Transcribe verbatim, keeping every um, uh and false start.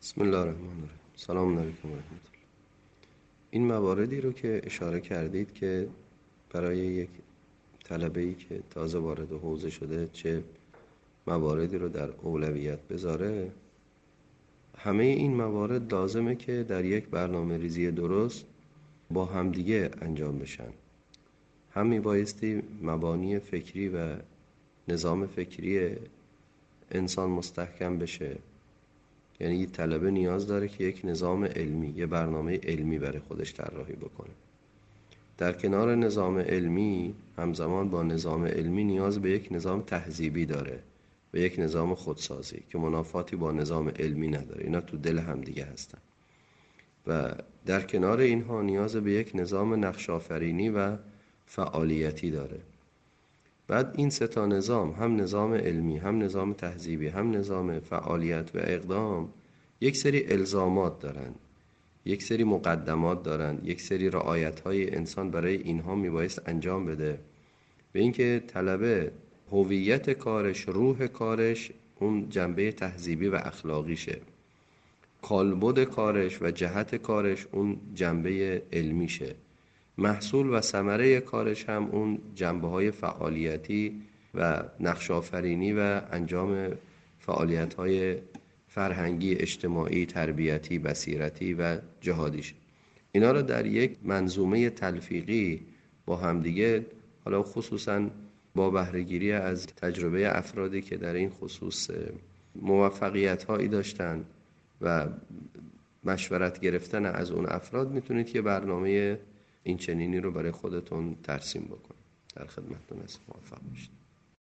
بسم الله الرحمن الرحیم. سلام علیکم و رحمت الله. این مواردی رو که اشاره کردید که برای یک طلبه‌ای که تازه وارد حوزه شده چه مواردی رو در اولویت بذاره، همه این موارد لازمه که در یک برنامه ریزی درست با همدیگه انجام بشن. هم میبایستی مبانی فکری و نظام فکری انسان مستحکم بشه، یعنی یه طلبه نیاز داره که یک نظام علمی، یه برنامه علمی برای خودش طراحی بکنه. در کنار نظام علمی همزمان با نظام علمی نیاز به یک نظام تهذیبی داره، به یک نظام خودسازی که منافاتی با نظام علمی نداره. اینا تو دل هم دیگه هستن. و در کنار اینها نیاز به یک نظام نقش‌آفرینی و فعالیتی داره. بعد این سه تا نظام، هم نظام علمی، هم نظام تهذیبی، هم نظام فعالیت و اقدام، یک سری الزامات دارن، یک سری مقدمات دارن، یک سری رعایت‌های انسان برای اینها میبایست انجام بده. به اینکه طلبه هویت کارش، روح کارش اون جنبه تهذیبی و اخلاقیشه، کالبد کارش و جهت کارش اون جنبه علمیشه، محصول و ثمره کارش هم اون جنبه‌های فعالیتی و نقش‌آفرینی و انجام فعالیت‌های فرهنگی، اجتماعی، تربیتی، بصیرتی و جهادیشه. اینا رو در یک منظومه تلفیقی با همدیگه، حالا خصوصاً با بهره‌گیری از تجربه افرادی که در این خصوص موفقیت‌هایی داشتن و مشورت گرفتن از اون افراد، میتونید که برنامه این چنینی رو برای خودتون ترسیم بکنید. در خدمتتون هستم. موفق باشید.